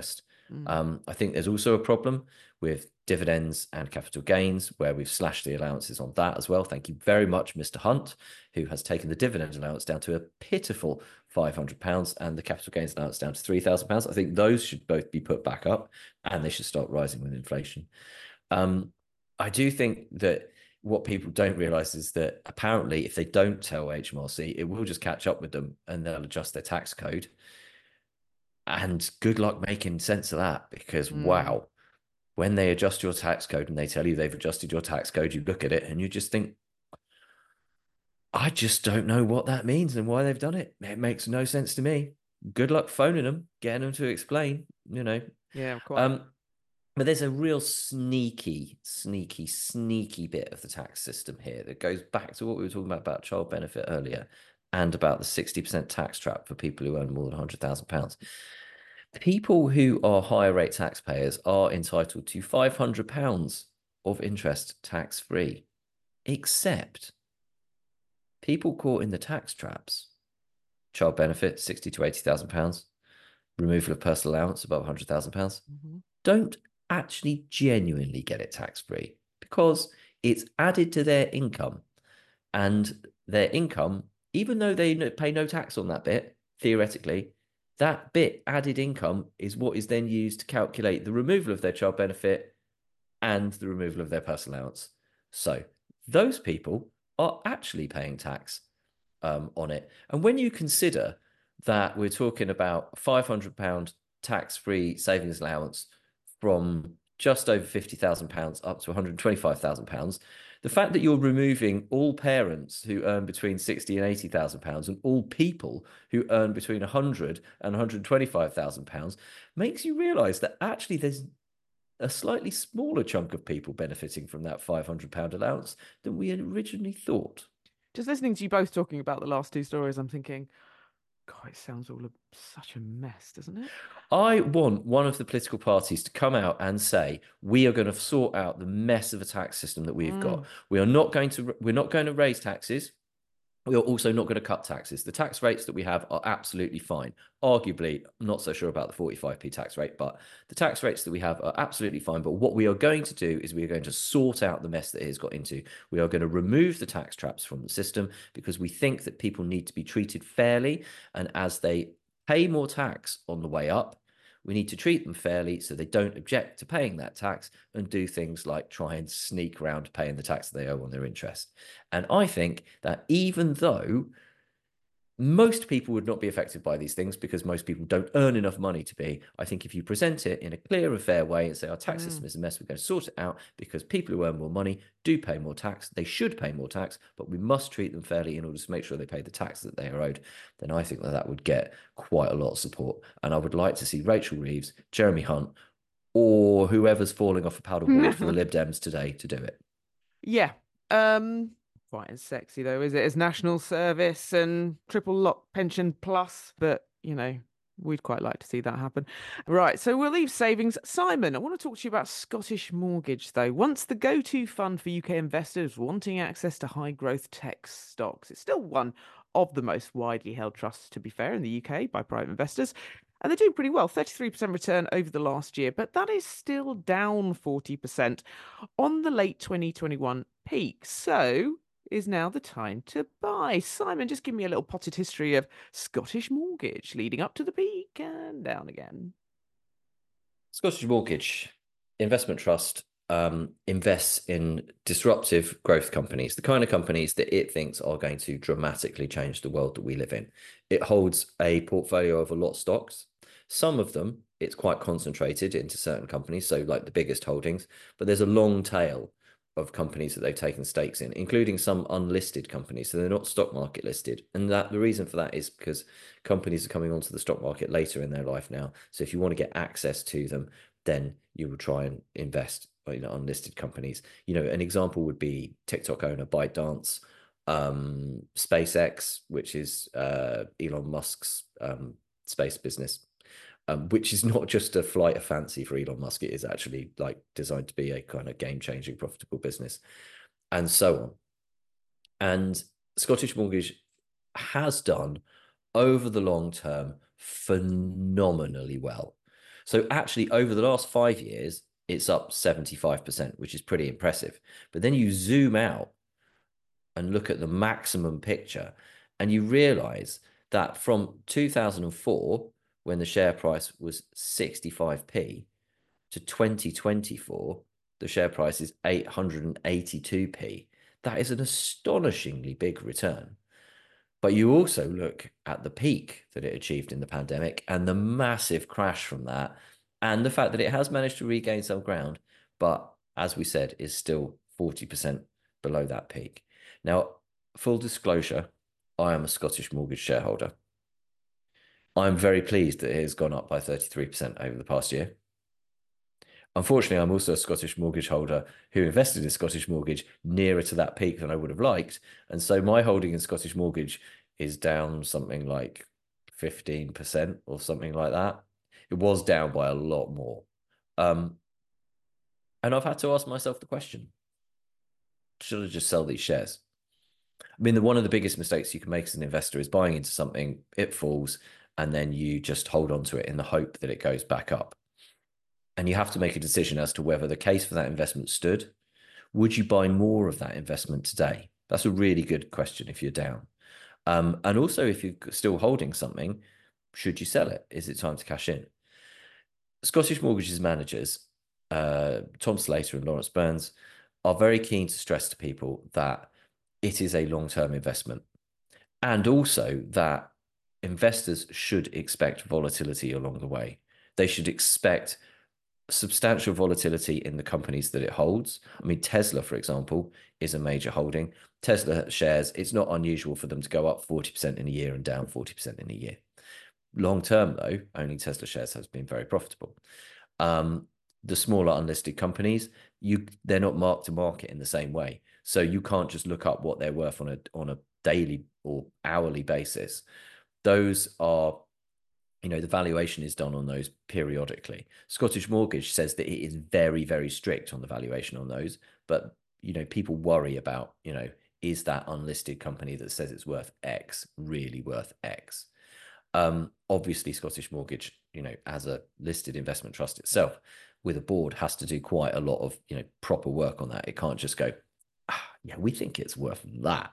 E: I think there's also a problem with dividends and capital gains, where we've slashed the allowances on that as well. Thank you very much, Mr. Hunt, who has taken the dividend allowance down to a pitiful £500 and the capital gains allowance down to £3,000. I think those should both be put back up, and they should start rising with inflation. I do think that what people don't realize is that apparently if they don't tell HMRC, it will just catch up with them and they'll adjust their tax code. And good luck making sense of that, because wow, when they adjust your tax code and they tell you they've adjusted your tax code, you look at it and you just think, I just don't know what that means and why they've done it. It makes no sense to me. Good luck phoning them, getting them to explain, you know.
A: Yeah, quite.
E: But there's a real sneaky bit of the tax system here that goes back to what we were talking about child benefit earlier, and about the 60% tax trap for people who earn more than £100,000. People who are higher rate taxpayers are entitled to £500 of interest tax-free, except people caught in the tax traps, child benefit, £60,000 to £80,000, removal of personal allowance above £100,000, don't actually genuinely get it tax-free, because it's added to their income, and their income, even though they pay no tax on that bit, theoretically, that bit added income is what is then used to calculate the removal of their child benefit and the removal of their personal allowance. So those people are actually paying tax on it. And when you consider that we're talking about £500 tax-free savings allowance from just over £50,000 up to £125,000, the fact that you're removing all parents who earn between £60,000 and £80,000 and all people who earn between £100,000 and £125,000 makes you realise that actually there's a slightly smaller chunk of people benefiting from that £500 allowance than we had originally thought.
A: Just listening to you both talking about the last two stories, I'm thinking, God, it sounds all such a mess, doesn't it?
E: I want one of the political parties to come out and say, we are going to sort out the mess of a tax system that we've got. We're not going to raise taxes. We are also not going to cut taxes. The tax rates that we have are absolutely fine. Arguably, I'm not so sure about the 45p tax rate, but the tax rates that we have are absolutely fine. But what we are going to do is we are going to sort out the mess that it has got into. We are going to remove the tax traps from the system, because we think that people need to be treated fairly. And as they pay more tax on the way up, we need to treat them fairly so they don't object to paying that tax and do things like try and sneak around paying the tax that they owe on their interest. And I think that even though most people would not be affected by these things, because most people don't earn enough money to be, I think if you present it in a clear and fair way and say our tax system is a mess, we're going to sort it out because people who earn more money do pay more tax. They should pay more tax, but we must treat them fairly in order to make sure they pay the tax that they are owed. Then I think that that would get quite a lot of support. And I would like to see Rachel Reeves, Jeremy Hunt, or whoever's falling off a paddleboard for the Lib Dems today to do it.
A: Yeah. Quite as sexy though, is it, as national service and triple lock pension plus? But you know, we'd quite like to see that happen. Right, so we'll leave savings. Simon, I want to talk to you about Scottish Mortgage though. Once the go-to fund for UK investors wanting access to high growth tech stocks, it's still one of the most widely held trusts, to be fair, in the UK by private investors. And they're doing pretty well, 33% return over the last year, but that is still down 40% on the late 2021 peak. So is now the time to buy. Simon, just give me a little potted history of Scottish Mortgage leading up to the peak and down again.
E: Scottish Mortgage Investment Trust invests in disruptive growth companies, the kind of companies that it thinks are going to dramatically change the world that we live in. It holds a portfolio of a lot of stocks. Some of them, it's quite concentrated into certain companies, so like the biggest holdings, but there's a long tail of companies that they've taken stakes in, including some unlisted companies. So they're not stock market listed. And that the reason for that is because companies are coming onto the stock market later in their life now. So if you want to get access to them, then you will try and invest in unlisted companies. You know, an example would be TikTok owner ByteDance, SpaceX, which is Elon Musk's space business. Which is not just a flight of fancy for Elon Musk. It is actually like designed to be a kind of game-changing, profitable business, and so on. And Scottish Mortgage has done over the long term phenomenally well. So actually, over the last 5 years, it's up 75%, which is pretty impressive. But then you zoom out and look at the maximum picture, and you realize that from 2004, when the share price was 65p, to 2024, the share price is 882p. That is an astonishingly big return. But you also look at the peak that it achieved in the pandemic and the massive crash from that, and the fact that it has managed to regain some ground, but as we said, is still 40% below that peak. Now, full disclosure, I am a Scottish Mortgage shareholder. I'm very pleased that it has gone up by 33% over the past year. Unfortunately, I'm also a Scottish Mortgage holder who invested in Scottish Mortgage nearer to that peak than I would have liked. And so my holding in Scottish Mortgage is down something like 15% or something like that. It was down by a lot more. And I've had to ask myself the question, should I just sell these shares? I mean, one of the biggest mistakes you can make as an investor is buying into something, it falls, and then you just hold on to it in the hope that it goes back up. And you have to make a decision as to whether the case for that investment stood. Would you buy more of that investment today? That's a really good question if you're down. And also, if you're still holding something, should you sell it? Is it time to cash in? Scottish Mortgages managers, Tom Slater and Lawrence Burns, are very keen to stress to people that it is a long-term investment, and also that investors should expect volatility along the way. They should expect substantial volatility in the companies that it holds. I mean, Tesla, for example, is a major holding. Tesla shares, it's not unusual for them to go up 40% in a year and down 40% in a year. Long term, though, owning Tesla shares has been very profitable. The smaller unlisted companies, they're not marked to market in the same way. So you can't just look up what they're worth on a daily or hourly basis. Those are, the valuation is done on those periodically. Scottish Mortgage says that it is very, very strict on the valuation on those, but people worry about, is that unlisted company that says it's worth X really worth X? Obviously, Scottish Mortgage, as a listed investment trust itself, with a board, has to do quite a lot of proper work on that. It can't just go, yeah, we think it's worth that.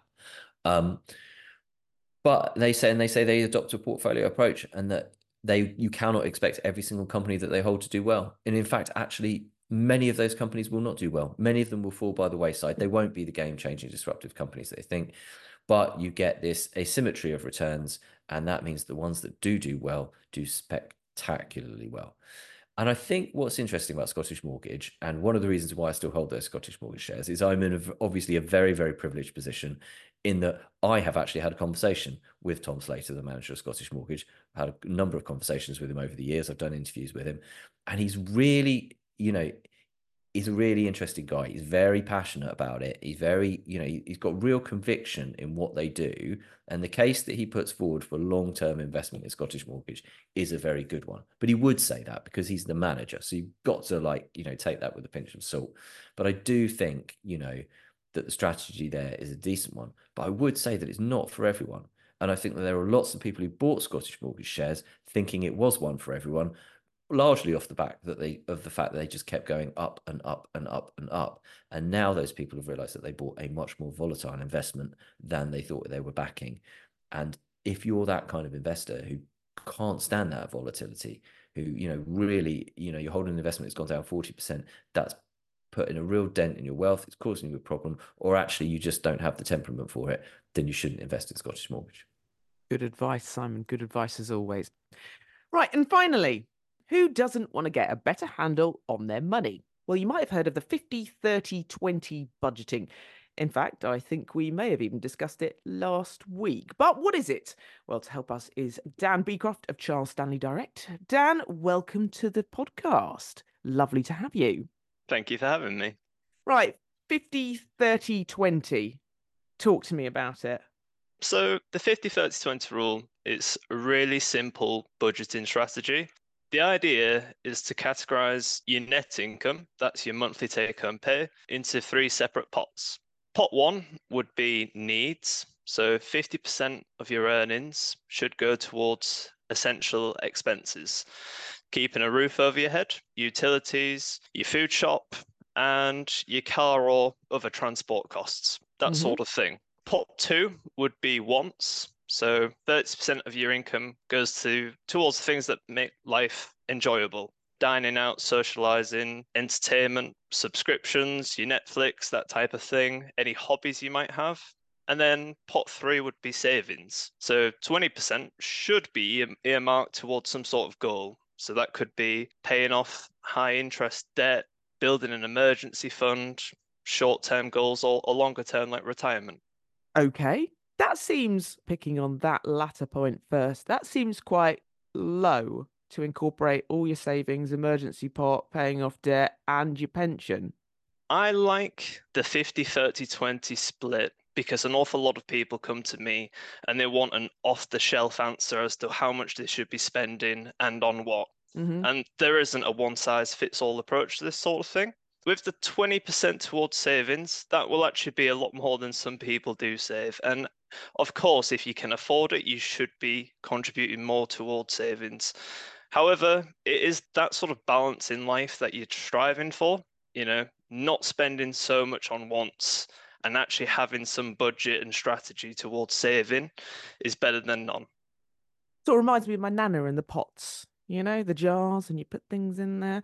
E: But they say they adopt a portfolio approach, and that you cannot expect every single company that they hold to do well. And in fact, actually, many of those companies will not do well. Many of them will fall by the wayside. They won't be the game-changing, disruptive companies that they think. But you get this asymmetry of returns, and that means the ones that do well do spectacularly well. And I think what's interesting about Scottish Mortgage, and one of the reasons why I still hold those Scottish Mortgage shares, is I'm in obviously a very, very privileged position in that I have actually had a conversation with Tom Slater, the manager of Scottish Mortgage. I've had a number of conversations with him over the years. I've done interviews with him, and he's really, he's a really interesting guy. He's very passionate about it. He's very, he's got real conviction in what they do. And the case that he puts forward for long-term investment in Scottish Mortgage is a very good one. But he would say that because he's the manager. So you've got to take that with a pinch of salt. But I do think, that the strategy there is a decent one. But I would say that it's not for everyone. And I think that there are lots of people who bought Scottish Mortgage shares thinking it was one for everyone, largely off the back of the fact that they just kept going up and up and up and up. And now those people have realized that they bought a much more volatile investment than they thought they were backing. And if you're that kind of investor who can't stand that volatility, who, really, you're holding an investment that's gone down 40%, that's putting a real dent in your wealth, it's causing you a problem, or actually you just don't have the temperament for it, then you shouldn't invest in Scottish Mortgage.
A: Good advice, Simon. Good advice as always. Right, and finally, who doesn't want to get a better handle on their money? Well, you might have heard of the 50-30-20 budgeting. In fact, I think we may have even discussed it last week. But what is it? Well, to help us is Dan Beecroft of Charles Stanley Direct. Dan, welcome to the podcast. Lovely to have you.
F: Thank you for having me.
A: Right, 50-30-20. Talk to me about it.
F: So the 50-30-20 rule is a really simple budgeting strategy. The idea is to categorize your net income, that's your monthly take-home pay, into 3 separate pots. Pot 1 would be needs. So 50% of your earnings should go towards essential expenses. keeping a roof over your head, utilities, your food shop, and your car or other transport costs, that sort of thing. Pot 2 would be wants. So 30% of your income goes towards the things that make life enjoyable. Dining out, socializing, entertainment, subscriptions, your Netflix, that type of thing, any hobbies you might have. And then pot 3 would be savings. So 20% should be earmarked towards some sort of goal. So that could be paying off high interest debt, building an emergency fund, short-term goals, or longer term like retirement.
A: Okay. That seems, picking on that latter point first, that seems quite low to incorporate all your savings, emergency pot, paying off debt, and your pension.
F: I like the 50-30-20 split because an awful lot of people come to me and they want an off-the-shelf answer as to how much they should be spending and on what. And there isn't a one-size-fits-all approach to this sort of thing. With the 20% towards savings, that will actually be a lot more than some people do save. And of course, if you can afford it, you should be contributing more towards savings. However, it is that sort of balance in life that you're striving for, not spending so much on wants and actually having some budget and strategy towards saving is better than none.
A: Sort of reminds me of my nana and the pots, the jars, and you put things in there.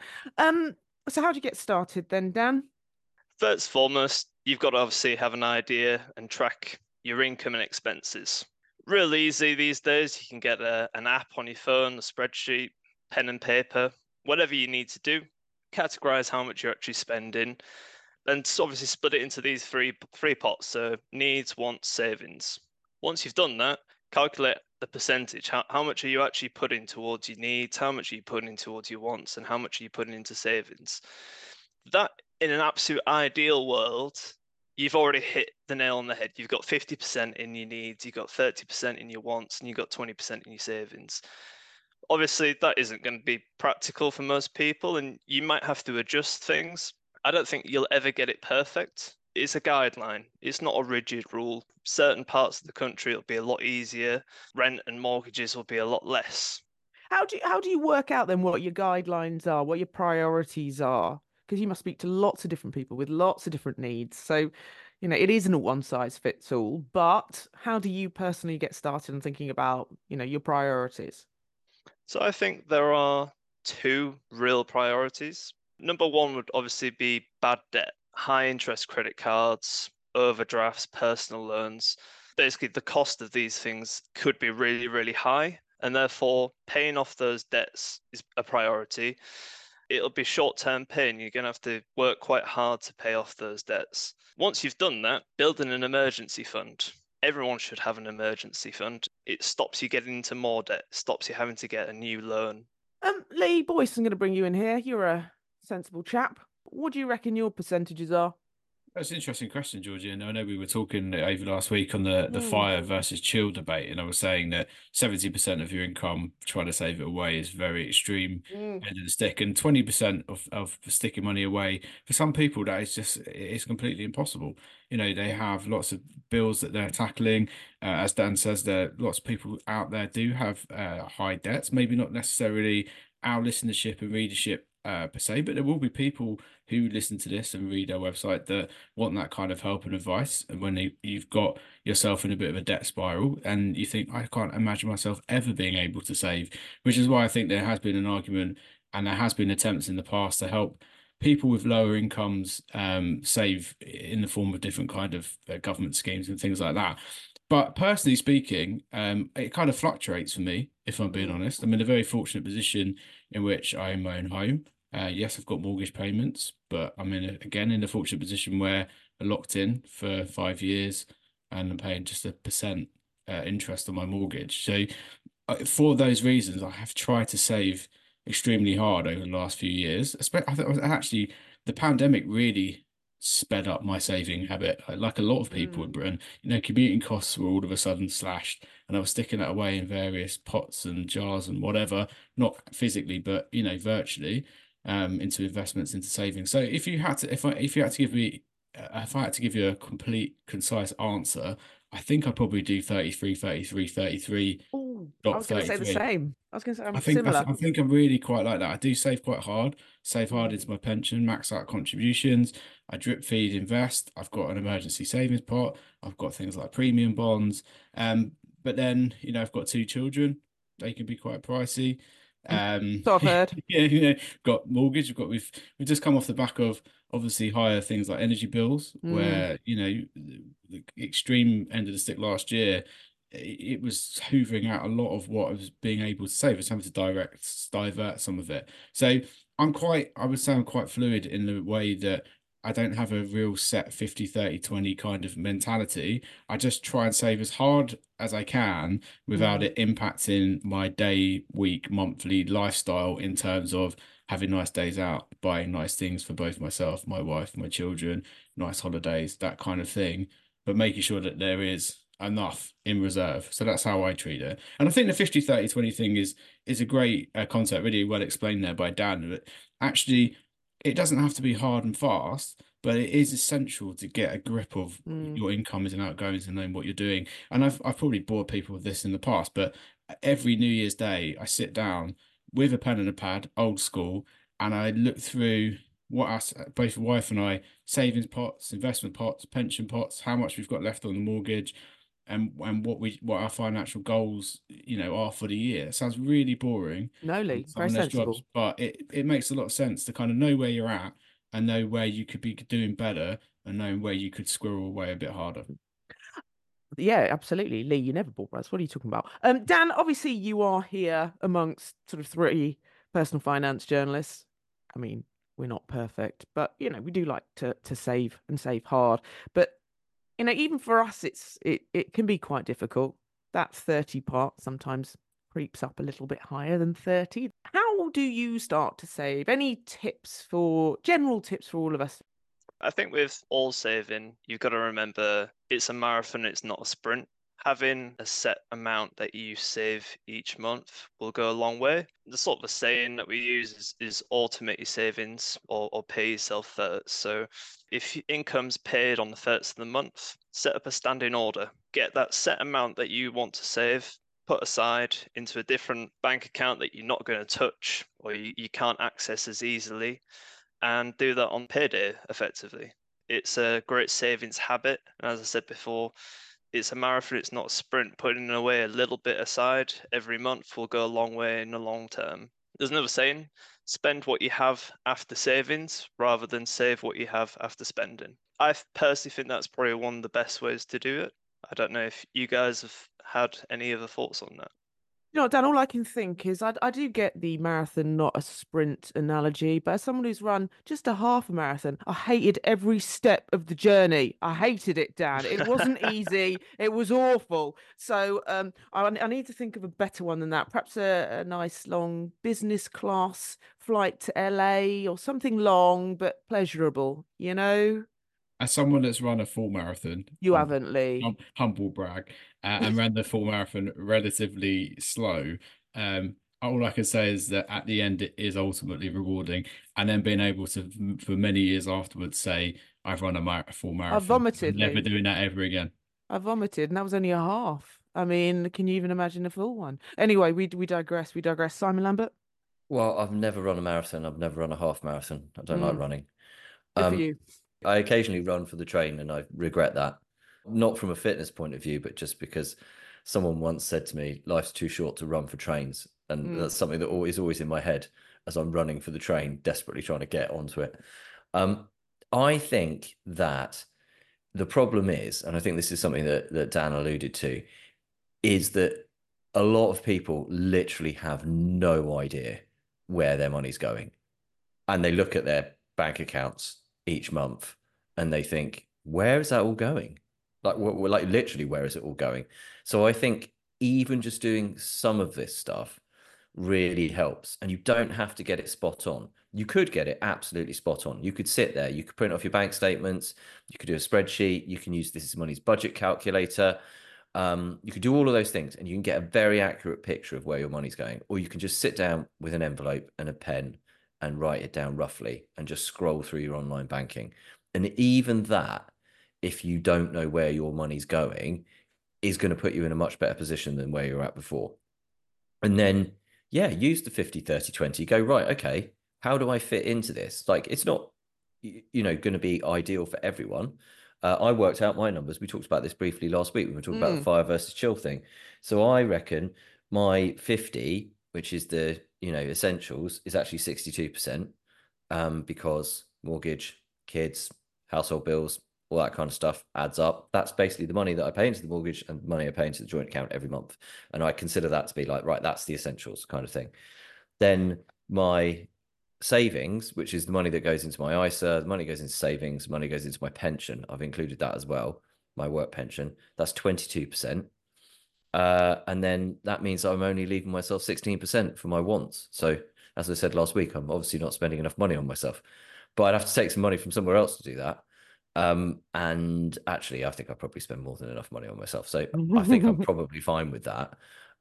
A: So how do you get started then, Dan?
F: First and foremost, you've got to obviously have an idea and track your income and expenses. Real easy these days. You can get an app on your phone, a spreadsheet, pen and paper, whatever you need to do. Categorize how much you're actually spending, and obviously split it into these three pots. So needs, wants, savings. Once you've done that, calculate the percentage. How much are you actually putting towards your needs? How much are you putting towards your wants? And how much are you putting into savings? That, in an absolute ideal world, you've already hit the nail on the head. You've got 50% in your needs, you've got 30% in your wants, and you've got 20% in your savings. Obviously, that isn't going to be practical for most people, and you might have to adjust things. I don't think you'll ever get it perfect. It's a guideline. It's not a rigid rule. Certain parts of the country it'll be a lot easier. Rent and mortgages will be a lot less.
A: How do you work out then what your guidelines are, what your priorities are? Because you must speak to lots of different people with lots of different needs. So, it isn't a one size fits all, but how do you personally get started in thinking about, your priorities?
F: So I think there are two real priorities. Number one would obviously be bad debt, high interest credit cards, overdrafts, personal loans. Basically, the cost of these things could be really, really high, and therefore paying off those debts is a priority. It'll be short-term pain. You're going to have to work quite hard to pay off those debts. Once you've done that, building an emergency fund. Everyone should have an emergency fund. It stops you getting into more debt, stops you having to get a new loan.
A: Lee Boyce, I'm going to bring you in here. You're a sensible chap. What do you reckon your percentages are?
C: That's an interesting question, Georgie. And I know we were talking over last week on the fire versus chill debate, and I was saying that 70% of your income trying to save it away is very extreme end of the stick, and 20% of sticking money away for some people that is just it's completely impossible. They have lots of bills that they're tackling. As Dan says, there lots of people out there do have high debts, maybe not necessarily our listenership and readership per se, but there will be people who listen to this and read our website that want that kind of help and advice. And when you've got yourself in a bit of a debt spiral and you think, I can't imagine myself ever being able to save, which is why I think there has been an argument and there has been attempts in the past to help people with lower incomes save in the form of different kind of government schemes and things like that. But personally speaking, it kind of fluctuates for me, if I'm being honest. I'm in a very fortunate position in which I own my own home. Yes, I've got mortgage payments, but I'm again in a fortunate position where I'm locked in for 5 years and I'm paying just 1% interest on my mortgage. So for those reasons, I have tried to save extremely hard over the last few years. I think actually the pandemic really sped up my saving habit. Like a lot of people in Britain, commuting costs were all of a sudden slashed, and I was sticking that away in various pots and jars and whatever, not physically, but virtually, into investments, into savings. So if you had to give me if I had to give you a complete, concise answer, I think I'd probably do 33, 33, 33
A: Oh, I
C: dot
A: was going to say the
C: 33.
A: same. I was going to say
C: I
A: I'm
C: think
A: similar.
C: I think I'm really quite like that. I do save quite hard, save hard
A: Mm.
C: into my pension, max out contributions. I drip feed invest. I've got an emergency savings pot. I've got things like premium bonds. But then, I've got two children. They can be quite pricey.
A: So I've heard.
C: Yeah, got mortgage. We've just come off the back of obviously higher things like energy bills,
A: Mm.
C: where, the extreme end of the stick last year, it was hoovering out a lot of what I was being able to save. I was having to divert some of it. So I would say I'm quite fluid in the way that I don't have a real set 50, 30, 20 kind of mentality. I just try and save as hard as I can without
A: Mm.
C: it impacting my day, week, monthly lifestyle in terms of having nice days out, buying nice things for both myself, my wife, my children, nice holidays, that kind of thing, but making sure that there is enough in reserve. So that's how I treat it. And I think the 50, 30, 20 thing is a great concept, really well explained there by Dan. But actually, it doesn't have to be hard and fast, but it is essential to get a grip of
A: Mm.
C: your incomes and outgoings and knowing what you're doing. And I've probably bored people with this in the past, but every New Year's Day, I sit down with a pen and a pad, old school, and I look through what us, both wife and I, savings pots, investment pots, pension pots, how much we've got left on the mortgage, and what our financial goals, are for the year. It sounds really boring
A: No,
C: in
A: Lee,
C: some
A: very
C: of those jobs,
A: sensible.
C: but it makes a lot of sense to kind of know where you're at and know where you could be doing better and knowing where you could squirrel away a bit harder.
A: Yeah, absolutely. Lee, you never bought us. What are you talking about? Dan, obviously you are here amongst sort of three personal finance journalists. I mean, we're not perfect, but we do like to save and save hard. But even for us, it can be quite difficult. That 30 part sometimes creeps up a little bit higher than 30. How do you start to save? Any general tips for all of us?
F: I think with all saving, you've got to remember it's a marathon, it's not a sprint. Having a set amount that you save each month will go a long way. The sort of a saying that we use is automate your savings or pay yourself first. So if your income's paid on the first of the month, set up a standing order. Get that set amount that you want to save put aside into a different bank account that you're not going to touch or you can't access as easily, and do that on payday effectively. It's a great savings habit. And as I said before, it's a marathon, it's not a sprint. Putting away a little bit aside every month will go a long way in the long term. There's another saying, spend what you have after savings rather than save what you have after spending. I personally think that's probably one of the best ways to do it. I don't know if you guys have had any other thoughts on that.
A: Dan, all I can think is I do get the marathon, not a sprint analogy, but as someone who's run just a half a marathon, I hated every step of the journey. I hated it, Dan. It wasn't easy. It was awful. So I need to think of a better one than that. Perhaps a nice long business class flight to LA or something long but pleasurable,
C: As someone that's run a full marathon,
A: You haven't, Lee.
C: humble brag, and ran the full marathon relatively slow, all I can say is that at the end it is ultimately rewarding, and then being able to, for many years afterwards, say I've run a full
A: I
C: marathon. I'm
A: vomited,
C: never
A: Lee.
C: doing that ever again.
A: I vomited, and that was only a half. I mean, can you even imagine a full one? Anyway, we digress. We digress. Simon Lambert,
E: Well, I've never run a marathon. I've never run a half marathon. I don't like running.
A: good for
E: Um,
A: you.
E: I occasionally run for the train and I regret that. Not from a fitness point of view, but just because someone once said to me, life's too short to run for trains. And
A: Mm.
E: that's something that is always in my head as I'm running for the train, desperately trying to get onto it. I think that the problem is, and I think this is something that Dan alluded to, is that a lot of people literally have no idea where their money's going. And they look at their bank accounts each month and they think, where is that all going? Like literally, where is it all going? So I think even just doing some of this stuff really helps. And you don't have to get it spot on. You could get it absolutely spot on. You could sit there, you could print off your bank statements, you could do a spreadsheet, you can use This Is Money's budget calculator. You could do all of those things and you can get a very accurate picture of where your money's going. Or you can just sit down with an envelope and a pen and write it down roughly and just scroll through your online banking. And even that, if you don't know where your money's going, is going to put you in a much better position than where you're at before. And then, yeah, use the 50, 30, 20. Go, right, okay, how do I fit into this? Like, it's not, going to be ideal for everyone. I worked out my numbers. We talked about this briefly last week. We were talking about the fire versus chill thing. So I reckon my 50, which is the, essentials, is actually 62%, because mortgage, kids, household bills, all that kind of stuff adds up. That's basically the money that I pay into the mortgage and the money I pay into the joint account every month. And I consider that to be like, right, that's the essentials kind of thing. Then my savings, which is the money that goes into my ISA, the money goes into savings, money goes into my pension. I've included that as well, my work pension. That's 22%. And then that means I'm only leaving myself 16% for my wants. So as I said last week, I'm obviously not spending enough money on myself, but I'd have to take some money from somewhere else to do that. And actually, I think I probably spend more than enough money on myself. So I think I'm probably fine with that.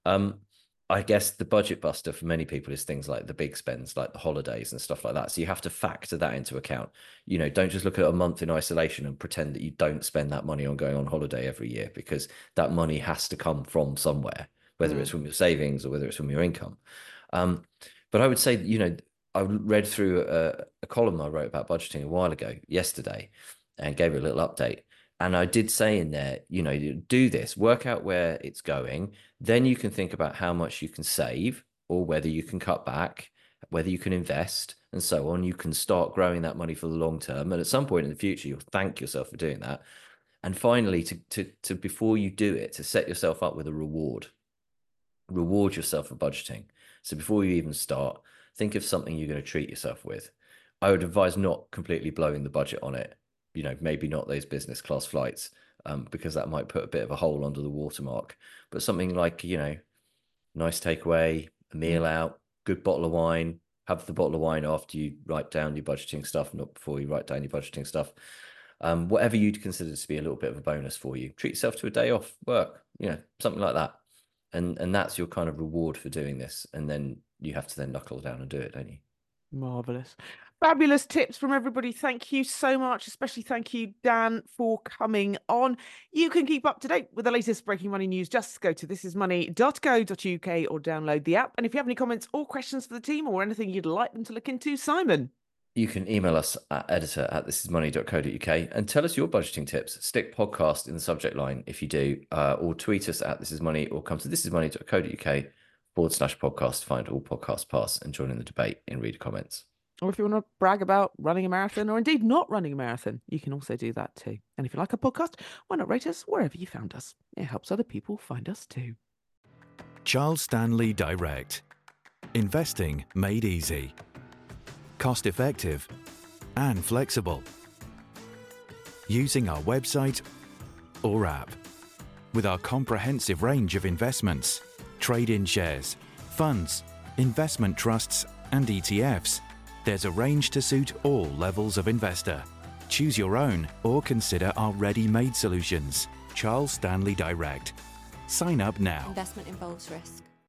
E: I guess the budget buster for many people is things like the big spends, like the holidays and stuff like that. So you have to factor that into account. Don't just look at a month in isolation and pretend that you don't spend that money on going on holiday every year, because that money has to come from somewhere, whether it's from your savings or whether it's from your income. But I would say, I read through a column I wrote about budgeting a while ago yesterday and gave it a little update. And I did say in there, do this, work out where it's going. Then you can think about how much you can save, or whether you can cut back, whether you can invest, and so on. You can start growing that money for the long term. And at some point in the future, you'll thank yourself for doing that. And finally, to before you do it, to set yourself up with a reward yourself for budgeting. So before you even start, think of something you're going to treat yourself with. I would advise not completely blowing the budget on it. Maybe not those business class flights, because that might put a bit of a hole under the watermark. But something like, nice takeaway, a meal out, good bottle of wine. Have the bottle of wine after you write down your budgeting stuff, not before you write down your budgeting stuff. Whatever you'd consider to be a little bit of a bonus for you. Treat yourself to a day off work, something like that. And that's your kind of reward for doing this. And then you have to then knuckle down and do it, don't you?
A: Marvelous. Fabulous tips from everybody. Thank you so much. Especially thank you, Dan, for coming on. You can keep up to date with the latest breaking money news. Just go to thisismoney.co.uk or download the app. And if you have any comments or questions for the team or anything you'd like them to look into, Simon.
E: You can email us at editor@thisismoney.co.uk and tell us your budgeting tips. Stick podcast in the subject line if you do, or tweet us at thisismoney, or come to thisismoney.co.uk/podcast to find all podcast paths and join in the debate in reader comments.
A: Or if you want to brag about running a marathon, or indeed not running a marathon, you can also do that too. And if you like a podcast, why not rate us wherever you found us? It helps other people find us too.
B: Charles Stanley Direct. Investing made easy. Cost effective and flexible. Using our website or app. With our comprehensive range of investments, trade-in shares, funds, investment trusts and ETFs, there's a range to suit all levels of investor. Choose your own or consider our ready-made solutions. Charles Stanley Direct. Sign up now.
G: Investment involves risk.